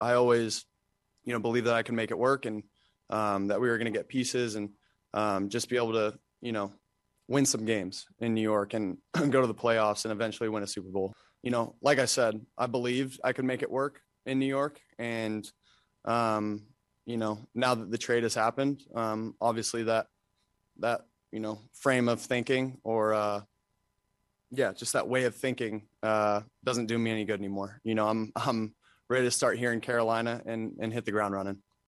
I always, believe that I can make it work, and that we were going to get pieces and just be able to, win some games in New York and go to the playoffs and eventually win a Super Bowl. Like I said, I believed I could make it work in New York. And, now that the trade has happened, obviously that, frame of thinking or, just that way of thinking doesn't do me any good anymore. I'm ready to start here in Carolina and hit the ground running.